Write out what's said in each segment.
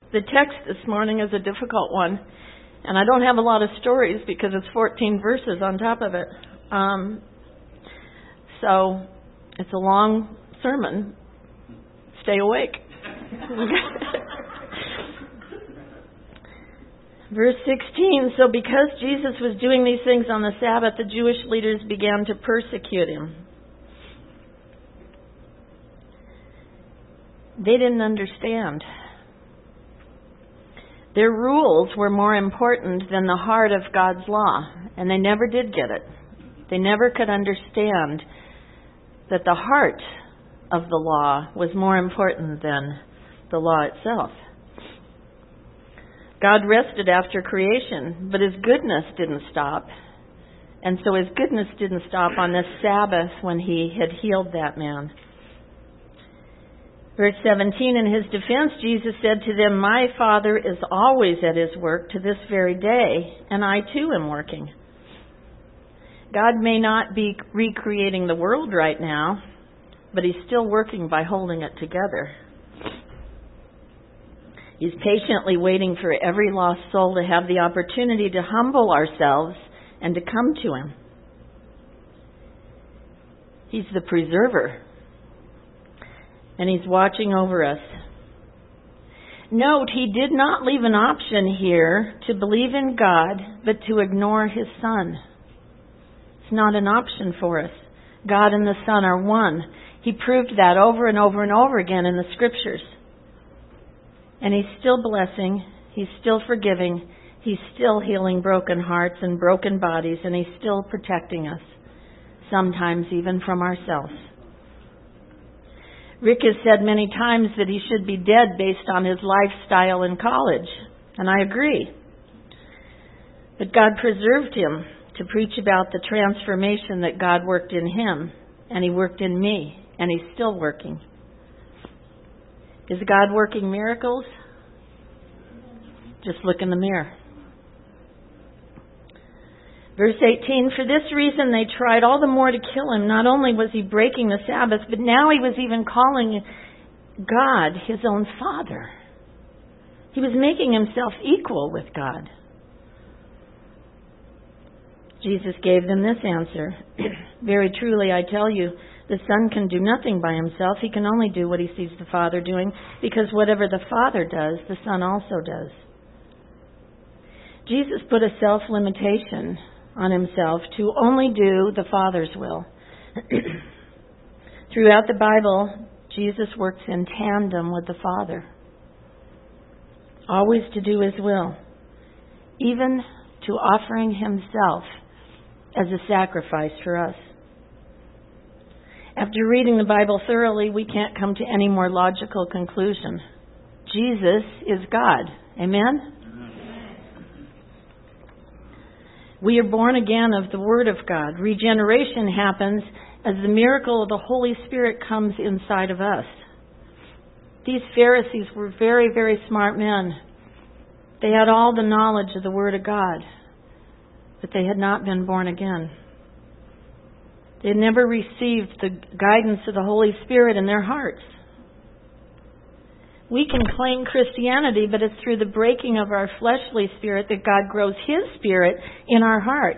The text this morning is a difficult one, and I don't have a lot of stories because it's 14 verses on top of it. So it's a long sermon. Stay awake. Verse 16, so because Jesus was doing these things on the Sabbath, the Jewish leaders began to persecute him. They didn't understand. Their rules were more important than the heart of God's law, and they never did get it. They never could understand that the heart of the law was more important than the law itself. God rested after creation, but His goodness didn't stop. And so His goodness didn't stop on this Sabbath when He had healed that man. Verse 17, in His defense, Jesus said to them, my Father is always at His work to this very day, and I too am working. God may not be recreating the world right now, but He's still working by holding it together. He's patiently waiting for every lost soul to have the opportunity to humble ourselves and to come to Him. He's the preserver, and He's watching over us. Note, He did not leave an option here to believe in God, but to ignore His Son. It's not an option for us. God and the Son are one. He proved that over and over and over again in the Scriptures. And He's still blessing, He's still forgiving, He's still healing broken hearts and broken bodies, and He's still protecting us, sometimes even from ourselves. Rick has said many times that he should be dead based on his lifestyle in college, and I agree. But God preserved him to preach about the transformation that God worked in him, and He worked in me, and He's still working. Is God working miracles? Just look in the mirror. Verse 18, for this reason they tried all the more to kill Him. Not only was He breaking the Sabbath, but now He was even calling God His own Father. He was making Himself equal with God. Jesus gave them this answer. Very truly, I tell you, the Son can do nothing by Himself. He can only do what He sees the Father doing, because whatever the Father does, the Son also does. Jesus put a self-limitation on Himself to only do the Father's will. Throughout the Bible, Jesus works in tandem with the Father, always to do His will, even to offering Himself as a sacrifice for us. After reading the Bible thoroughly, we can't come to any more logical conclusion. Jesus is God. Amen? We are born again of the Word of God. Regeneration happens as the miracle of the Holy Spirit comes inside of us. These Pharisees were very, very smart men. They had all the knowledge of the Word of God, but they had not been born again. They had never received the guidance of the Holy Spirit in their hearts. We can claim Christianity, but it's through the breaking of our fleshly spirit that God grows His Spirit in our heart.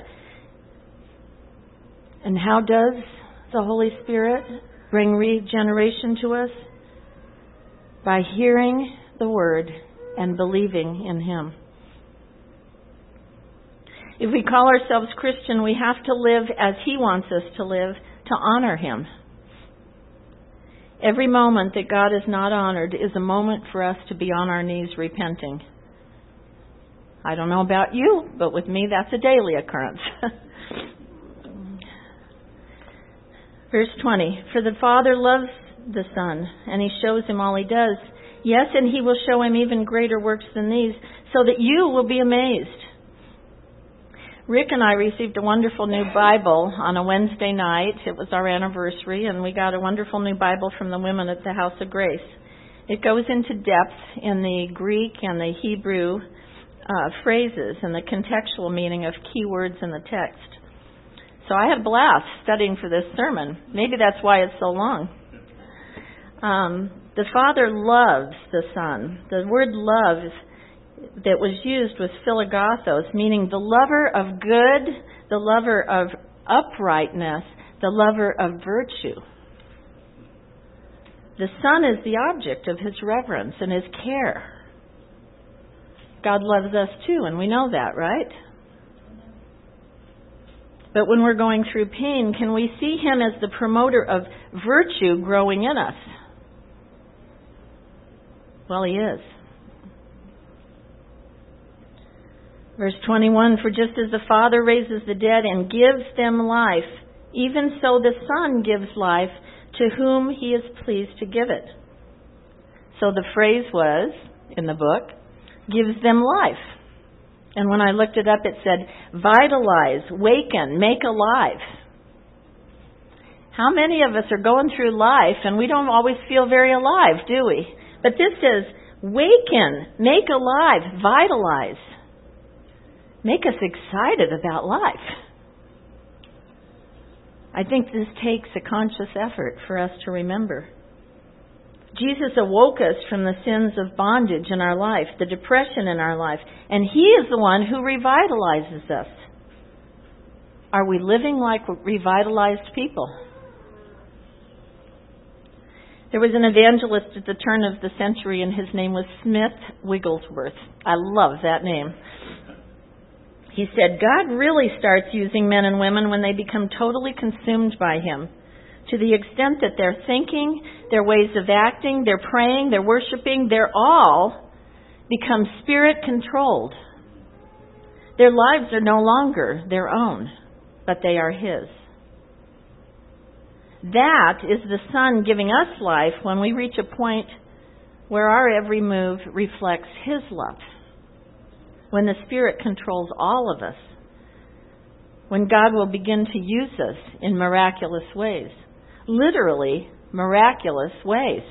And how does the Holy Spirit bring regeneration to us? By hearing the Word and believing in Him. If we call ourselves Christian, we have to live as He wants us to live, to honor Him. Every moment that God is not honored is a moment for us to be on our knees repenting. I don't know about you, but with me that's a daily occurrence. Verse 20, for the Father loves the Son, and He shows Him all He does. Yes, and He will show Him even greater works than these, so that you will be amazed. Rick and I received a wonderful new Bible on a Wednesday night. It was our anniversary, and we got a wonderful new Bible from the women at the House of Grace. It goes into depth in the Greek and the Hebrew phrases and the contextual meaning of key words in the text. So I had a blast studying for this sermon. Maybe that's why it's so long. The Father loves the Son. The word love that was used was philogathos, meaning the lover of good, the lover of uprightness, the lover of virtue. The Son is the object of His reverence and His care. God loves us too, and we know that, right? But when we're going through pain, can we see Him as the promoter of virtue growing in us? Well, He is. Verse 21, for just as the Father raises the dead and gives them life, even so the Son gives life to whom He is pleased to give it. So the phrase was, in the book, gives them life. And when I looked it up, it said, vitalize, waken, make alive. How many of us are going through life and we don't always feel very alive, do we? But this says, waken, make alive, vitalize. Make us excited about life. I think this takes a conscious effort for us to remember. Jesus awoke us from the sins of bondage in our life, the depression in our life, and He is the one who revitalizes us. Are we living like revitalized people? There was an evangelist at the turn of the century, and his name was Smith Wigglesworth. I love that name. He said, God really starts using men and women when they become totally consumed by Him, to the extent that their thinking, their ways of acting, their praying, their worshiping, they're all become Spirit-controlled. Their lives are no longer their own, but they are His. That is the Son giving us life when we reach a point where our every move reflects His love. When the Spirit controls all of us. When God will begin to use us in miraculous ways. Literally, miraculous ways.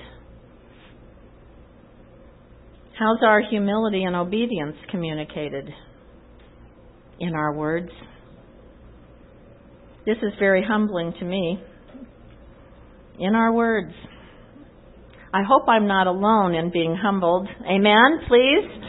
How's our humility and obedience communicated? In our words. This is very humbling to me. In our words. I hope I'm not alone in being humbled. Amen, please?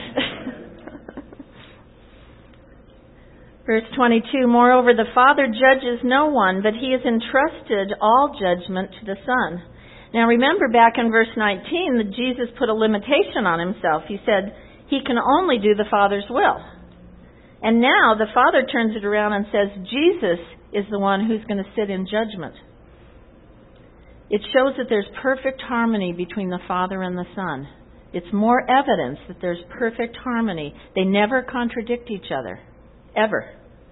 Verse 22, moreover, the Father judges no one, but He has entrusted all judgment to the Son. Now remember back in verse 19 that Jesus put a limitation on Himself. He said He can only do the Father's will. And now the Father turns it around and says Jesus is the one who's going to sit in judgment. It shows that there's perfect harmony between the Father and the Son. It's more evidence that there's perfect harmony. They never contradict each other. Ever.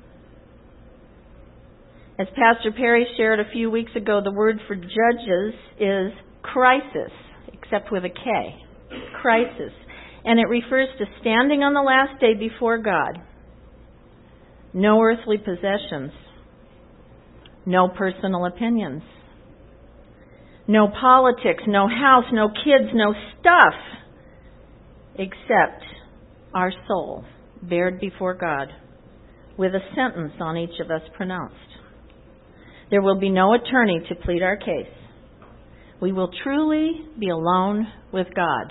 As Pastor Perry shared a few weeks ago, the word for judges is crisis, except with a K. Crisis. And it refers to standing on the last day before God. No earthly possessions. No personal opinions. No politics, no house, no kids, no stuff. Except our soul, bared before God, with a sentence on each of us pronounced. There will be no attorney to plead our case. We will truly be alone with God.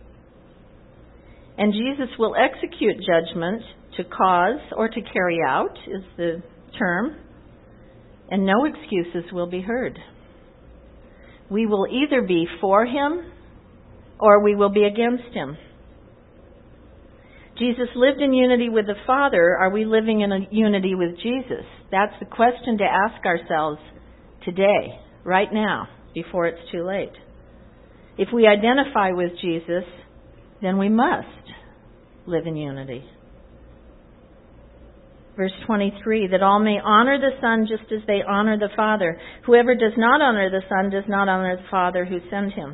And Jesus will execute judgment to cause or to carry out, is the term, and no excuses will be heard. We will either be for Him or we will be against Him. Jesus lived in unity with the Father. Are we living in a unity with Jesus? That's the question to ask ourselves today, right now, before it's too late. If we identify with Jesus, then we must live in unity. Verse 23, that all may honor the Son just as they honor the Father. Whoever does not honor the Son does not honor the Father who sent Him.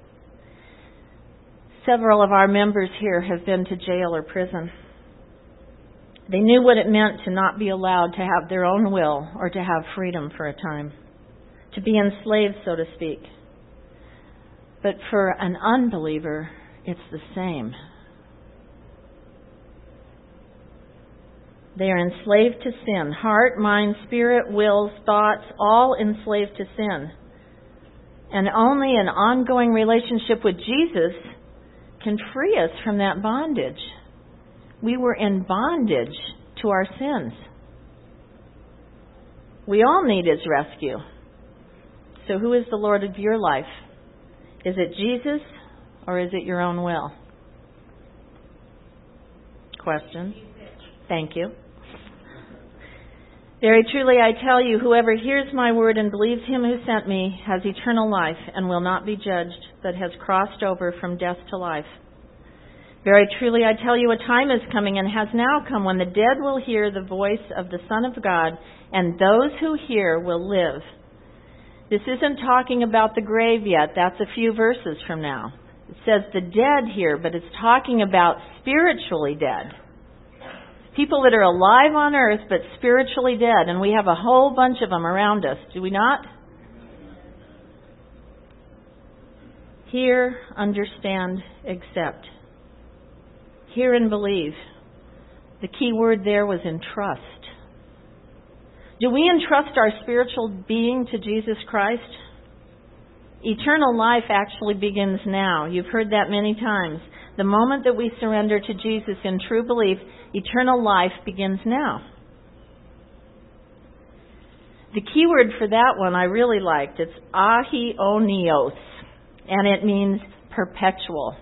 Several of our members here have been to jail or prison. They knew what it meant to not be allowed to have their own will or to have freedom for a time. To be enslaved, so to speak. But for an unbeliever, it's the same. They are enslaved to sin. Heart, mind, spirit, wills, thoughts, all enslaved to sin. And only an ongoing relationship with Jesus can free us from that bondage. We were in bondage to our sins. We all need His rescue. So who is the Lord of your life? Is it Jesus or is it your own will? Question. Thank you. Very truly I tell you, whoever hears my word and believes Him who sent me has eternal life and will not be judged, but has crossed over from death to life. Very truly I tell you, a time is coming and has now come when the dead will hear the voice of the Son of God, and those who hear will live. This isn't talking about the grave yet. That's a few verses from now. It says the dead here, but it's talking about spiritually dead. People that are alive on earth but spiritually dead, and we have a whole bunch of them around us, do we not? Hear, understand, accept. Hear and believe. The key word there was entrust. Do we entrust our spiritual being to Jesus Christ? Eternal life actually begins now. You've heard that many times. The moment that we surrender to Jesus in true belief, eternal life begins now. The key word for that one I really liked. It's ahionios, and it means perpetual.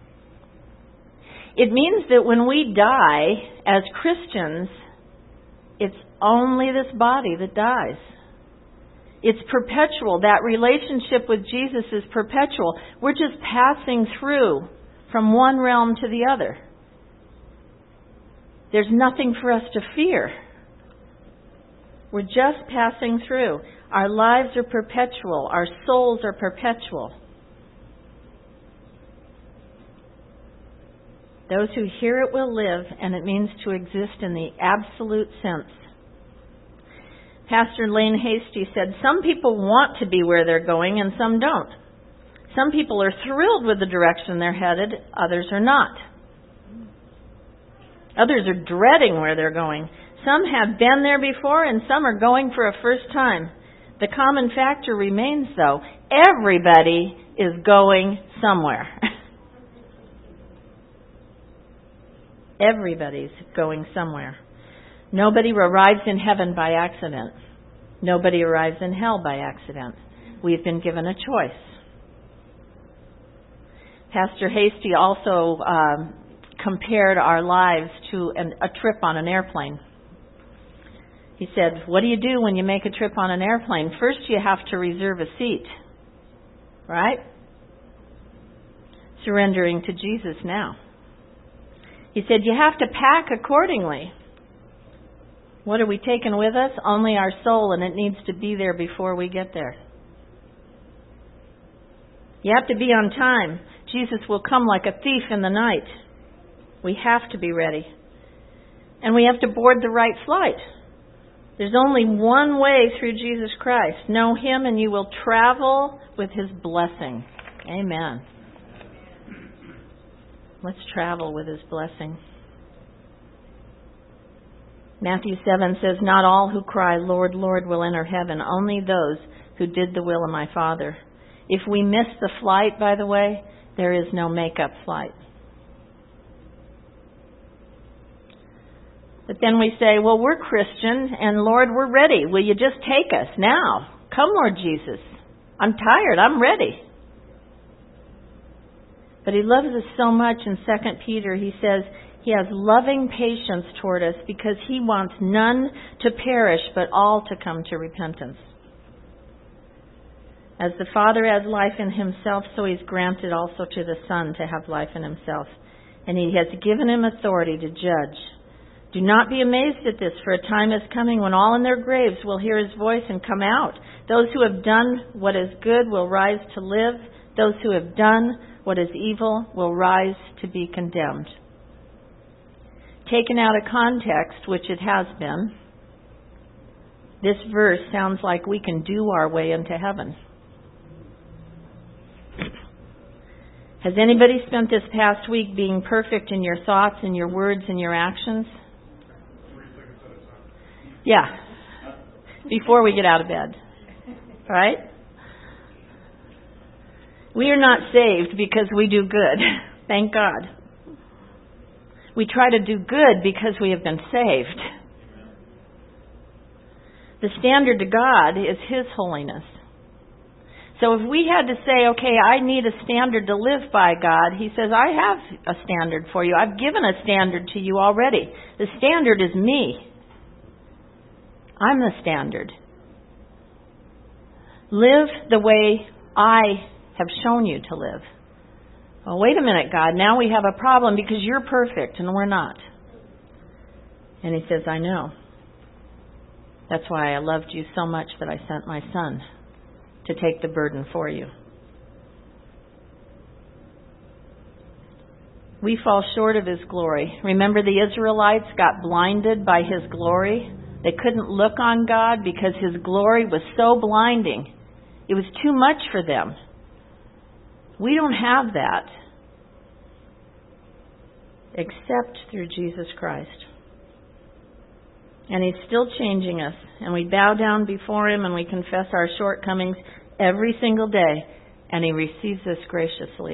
It means that when we die as Christians, it's only this body that dies. It's perpetual. That relationship with Jesus is perpetual. We're just passing through from one realm to the other. There's nothing for us to fear. We're just passing through. Our lives are perpetual. Our souls are perpetual. Those who hear it will live, and it means to exist in the absolute sense. Pastor Lane Hasty said, some people want to be where they're going and some don't. Some people are thrilled with the direction they're headed, others are not. Others are dreading where they're going. Some have been there before and some are going for a first time. The common factor remains, though, everybody is going somewhere. Everybody's going somewhere. Nobody arrives in heaven by accident. Nobody arrives in hell by accident. We've been given a choice. Pastor Hasty also compared our lives to a trip on an airplane. He said, what do you do when you make a trip on an airplane? First, you have to reserve a seat, right? Surrendering to Jesus now. He said, you have to pack accordingly. What are we taking with us? Only our soul, and it needs to be there before we get there. You have to be on time. Jesus will come like a thief in the night. We have to be ready. And we have to board the right flight. There's only one way through Jesus Christ. Know Him and you will travel with His blessing. Amen. Let's travel with His blessing. Matthew 7 says, not all who cry, Lord, Lord, will enter heaven, only those who did the will of my Father. If we miss the flight, by the way, there is no make-up flight. But then we say, well, we're Christian, and Lord, we're ready. Will you just take us now? Come, Lord Jesus. I'm tired. I'm ready. But He loves us so much in 2 Peter, he says, He has loving patience toward us because He wants none to perish, but all to come to repentance. As the Father has life in Himself, so He's granted also to the Son to have life in Himself. And He has given Him authority to judge. Do not be amazed at this, for a time is coming when all in their graves will hear His voice and come out. Those who have done what is good will rise to live. Those who have done what is evil will rise to be condemned. Taken out of context, which it has been, this verse sounds like we can do our way into heaven. Has anybody spent this past week being perfect in your thoughts and your words and your actions? Yeah. Before we get out of bed. Right? We are not saved because we do good. Thank God. We try to do good because we have been saved. The standard to God is His holiness. So if we had to say, okay, I need a standard to live by, God, He says, I have a standard for you. I've given a standard to you already. The standard is me. I'm the standard. Live the way I have shown you to live. Well, wait a minute, God. Now we have a problem because you're perfect and we're not. And He says, I know. That's why I loved you so much that I sent my Son to take the burden for you. We fall short of His glory. Remember, the Israelites got blinded by His glory. They couldn't look on God because His glory was so blinding. It was too much for them. We don't have that except through Jesus Christ. And He's still changing us. And we bow down before Him and we confess our shortcomings every single day. And He receives us graciously.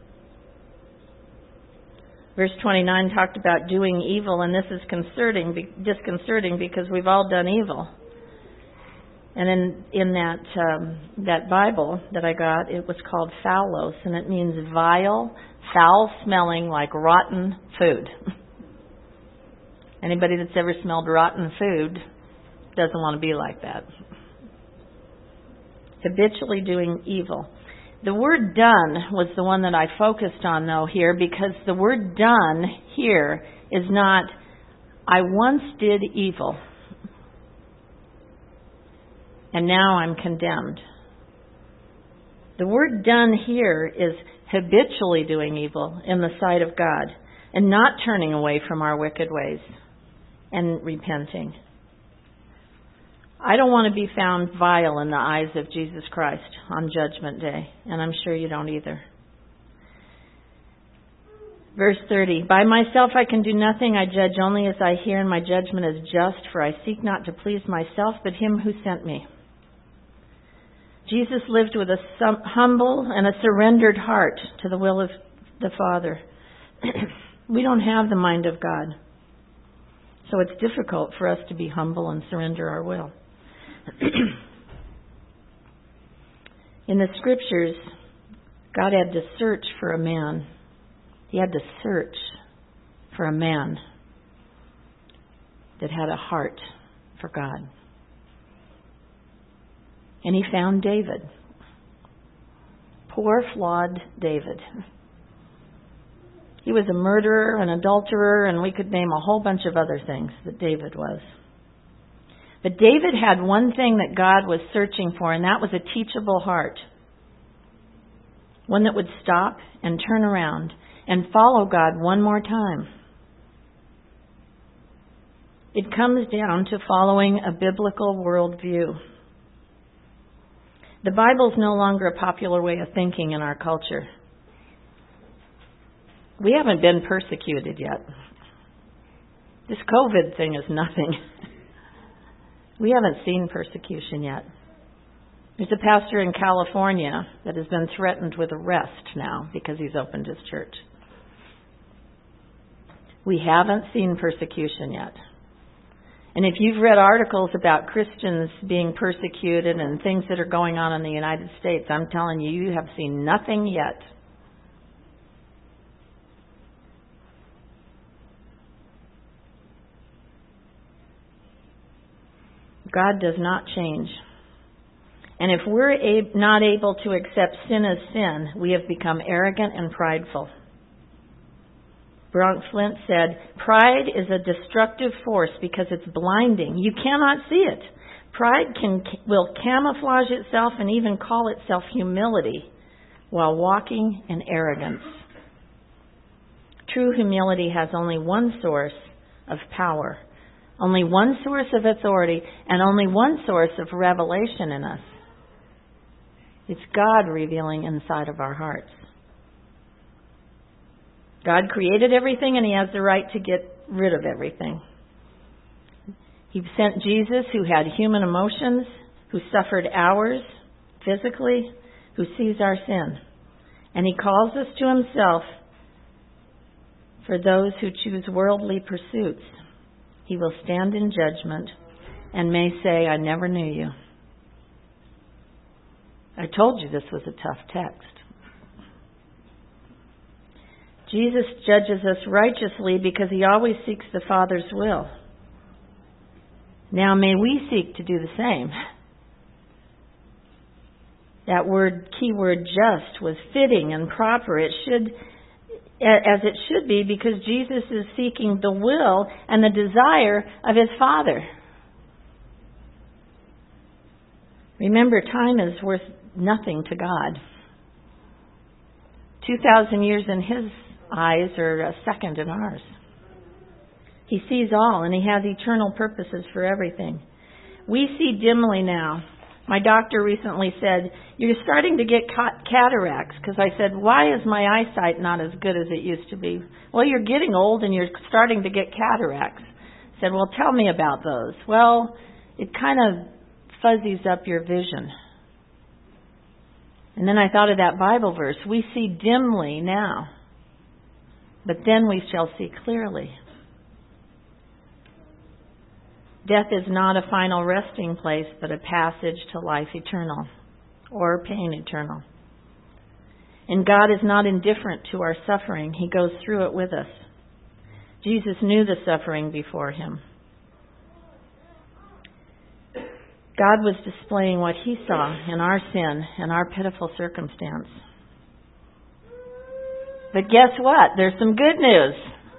Verse 29 talked about doing evil, and this is disconcerting because we've all done evil. And in that Bible that I got, it was called phaulos, and it means vile, foul-smelling, like rotten food. Anybody that's ever smelled rotten food doesn't want to be like that. Habitually doing evil. The word done was the one that I focused on, though, here, because the word done here is not, I once did evil, and now I'm condemned. The word done here is habitually doing evil in the sight of God and not turning away from our wicked ways and repenting. I don't want to be found vile in the eyes of Jesus Christ on Judgment Day, and I'm sure you don't either. Verse 30, by myself I can do nothing, I judge only as I hear, and my judgment is just, for I seek not to please myself, but Him who sent me. Jesus lived with a humble and a surrendered heart to the will of the Father. We don't have the mind of God, so it's difficult for us to be humble and surrender our will. In the Scriptures, God had to search for a man. He had to search for a man that had a heart for God. And He found David. Poor, flawed David. He was a murderer, an adulterer, and we could name a whole bunch of other things that David was. But David had one thing that God was searching for, and that was a teachable heart. One that would stop and turn around and follow God one more time. It comes down to following a biblical worldview. The Bible's no longer a popular way of thinking in our culture. We haven't been persecuted yet. This COVID thing is nothing. We haven't seen persecution yet. There's a pastor in California that has been threatened with arrest now because he's opened his church. We haven't seen persecution yet. And if you've read articles about Christians being persecuted and things that are going on in the United States, I'm telling you, you have seen nothing yet. God does not change. And if we're not able to accept sin as sin, we have become arrogant and prideful. Bronk Flint said, pride is a destructive force because it's blinding. You cannot see it. Pride will camouflage itself and even call itself humility while walking in arrogance. True humility has only one source of power, only one source of authority, and only one source of revelation in us. It's God revealing inside of our hearts. God created everything, and He has the right to get rid of everything. He sent Jesus, who had human emotions, who suffered ours physically, who sees our sin. And He calls us to Himself for those who choose worldly pursuits. He will stand in judgment and may say, I never knew you. I told you this was a tough text. Jesus judges us righteously because He always seeks the Father's will. Now may we seek to do the same. That key word just was fitting and proper. As it should be, because Jesus is seeking the will and the desire of His Father. Remember, time is worth nothing to God. 2,000 years in His eyes are a second in ours. He sees all, and He has eternal purposes for everything. We see dimly now. My doctor recently said, you're starting to get cataracts. Because I said, why is my eyesight not as good as it used to be? Well, you're getting old and you're starting to get cataracts. I said, well, tell me about those. Well, it kind of fuzzies up your vision. And then I thought of that Bible verse. We see dimly now, but then we shall see clearly. Death is not a final resting place, but a passage to life eternal, or pain eternal. And God is not indifferent to our suffering. He goes through it with us. Jesus knew the suffering before Him. God was displaying what He saw in our sin and our pitiful circumstance. But guess what? There's some good news.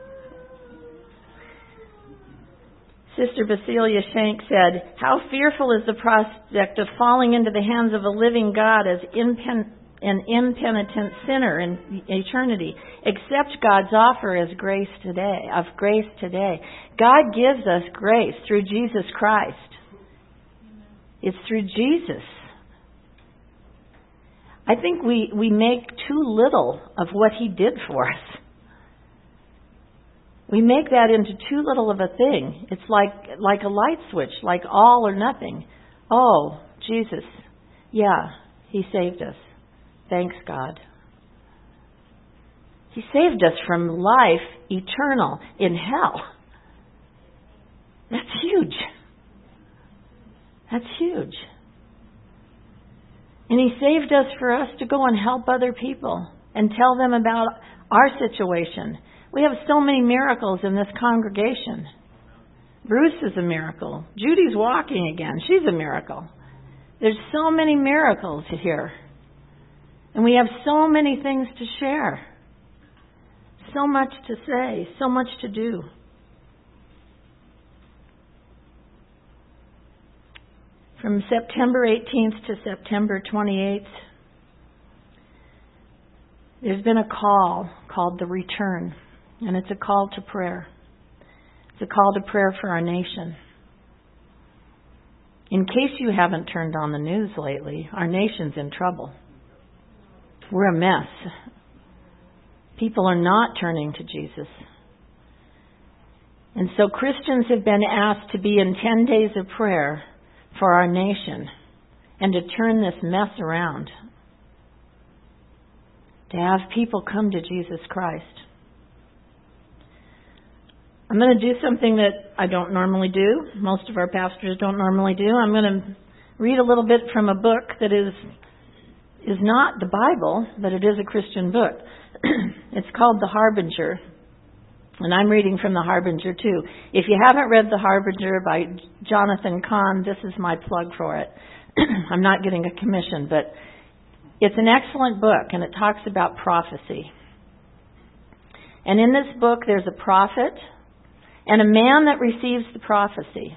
Sister Basilia Shank said, how fearful is the prospect of falling into the hands of a living God as an impenitent sinner in eternity. Accept God's offer as grace today. God gives us grace through Jesus Christ. It's through Jesus. I think we make too little of what He did for us. We make that into too little of a thing. It's like a light switch, like all or nothing. Oh, Jesus, yeah, He saved us. Thanks, God. He saved us from life eternal in hell. That's huge. That's huge. And He saved us for us to go and help other people and tell them about our situation. We have so many miracles in this congregation. Bruce is a miracle. Judy's walking again. She's a miracle. There's so many miracles here. And we have so many things to share. So much to say. So much to do. From September 18th to September 28th, there's been a call called the Return. And it's a call to prayer. It's a call to prayer for our nation. In case you haven't turned on the news lately, our nation's in trouble. We're a mess. People are not turning to Jesus. And so Christians have been asked to be in 10 days of prayer for our nation and to turn this mess around. To have people come to Jesus Christ. I'm going to do something that I don't normally do. Most of our pastors don't normally do. I'm going to read a little bit from a book that is not the Bible, but it is a Christian book. It's called The Harbinger. And I'm reading from The Harbinger too. If you haven't read The Harbinger by Jonathan Cahn, this is my plug for it. I'm not getting a commission, but it's an excellent book, and it talks about prophecy. And in this book, there's a prophet and a man that receives the prophecy.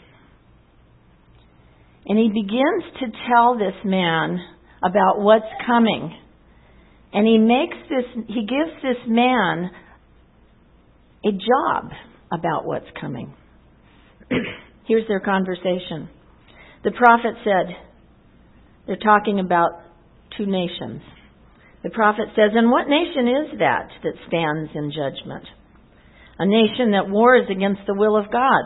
And he begins to tell this man about what's coming. And he gives this man a job about what's coming. Here's their conversation. The prophet said, they're talking about two nations. The prophet says, and what nation is that stands in judgment? A nation that wars against the will of God.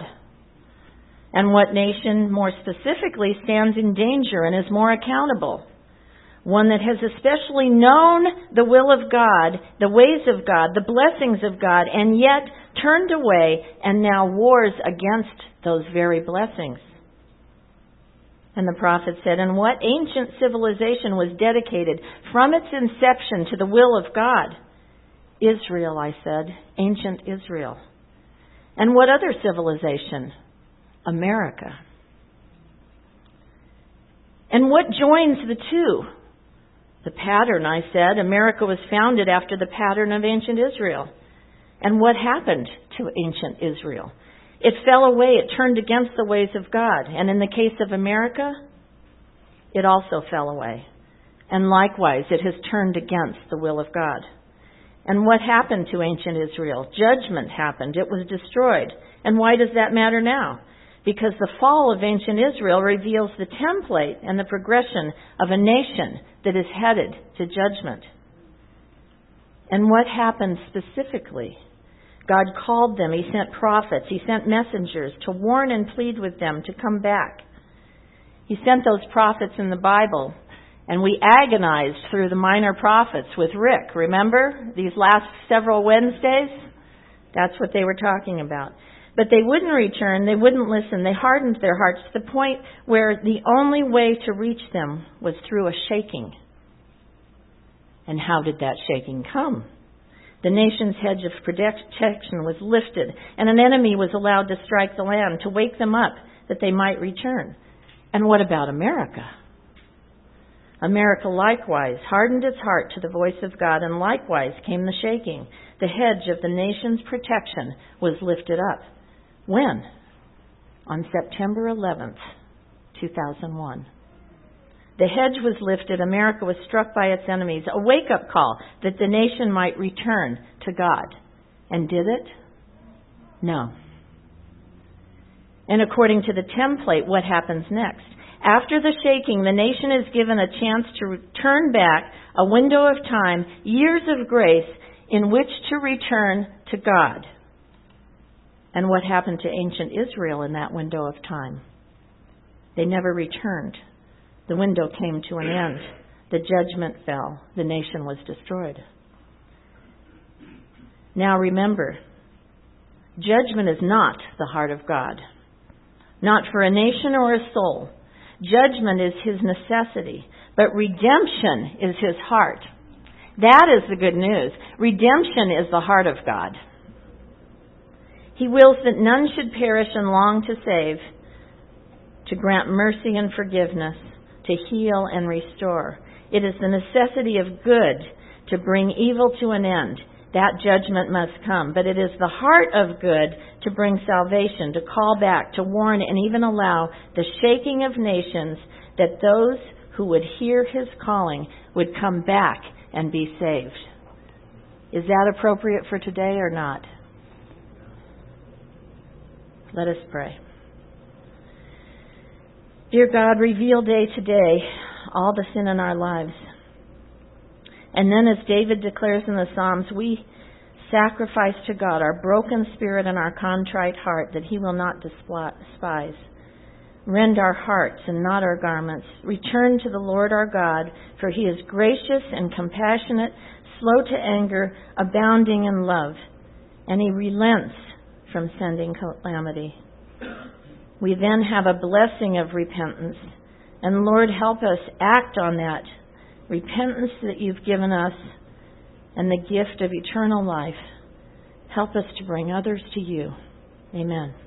And what nation, more specifically, stands in danger and is more accountable? one that has especially known the will of God, the ways of God, the blessings of God, and yet turned away and now wars against those very blessings. And the prophet said, and what ancient civilization was dedicated from its inception to the will of God? Israel, I said, ancient Israel. And what other civilization? America. And what joins the two? The pattern, I said. America was founded after the pattern of ancient Israel. And what happened to ancient Israel? It fell away. It turned against the ways of God. And in the case of America, it also fell away. And likewise, it has turned against the will of God. And what happened to ancient Israel? Judgment happened. It was destroyed. And why does that matter now? Because the fall of ancient Israel reveals the template and the progression of a nation that is headed to judgment. And what happened specifically? God called them. He sent prophets. He sent messengers to warn and plead with them to come back. He sent those prophets in the Bible. And we agonized through the minor prophets with Rick. Remember these last several Wednesdays? That's what they were talking about. But they wouldn't return. They wouldn't listen. They hardened their hearts to the point where the only way to reach them was through a shaking. And how did that shaking come? The nation's hedge of protection was lifted, and an enemy was allowed to strike the land to wake them up that they might return. And what about America? America likewise hardened its heart to the voice of God, and likewise came the shaking. The hedge of the nation's protection was lifted up. When? On September 11th, 2001. The hedge was lifted. America was struck by its enemies. A wake-up call that the nation might return to God. And did it? No. And according to the template, what happens next? After the shaking, the nation is given a chance to turn back, a window of time, years of grace in which to return to God. And what happened to ancient Israel in that window of time? They never returned. The window came to an end. The judgment fell. The nation was destroyed. Now remember, judgment is not the heart of God. Not for a nation or a soul. Judgment is His necessity, but redemption is His heart. That is the good news. Redemption is the heart of God. He wills that none should perish and long to save, to grant mercy and forgiveness, to heal and restore. It is the necessity of good to bring evil to an end. That judgment must come. But it is the heart of good to bring salvation, to call back, to warn, and even allow the shaking of nations, that those who would hear His calling would come back and be saved. Is that appropriate for today or not? Let us pray. Dear God, reveal day to day all the sin in our lives. And then, as David declares in the Psalms, we sacrifice to God our broken spirit and our contrite heart, that He will not despise. Rend our hearts and not our garments. Return to the Lord our God, for He is gracious and compassionate, slow to anger, abounding in love, and He relents from sending calamity. We then have a blessing of repentance. And Lord, help us act on that repentance that You've given us and the gift of eternal life. Help us to bring others to You. Amen.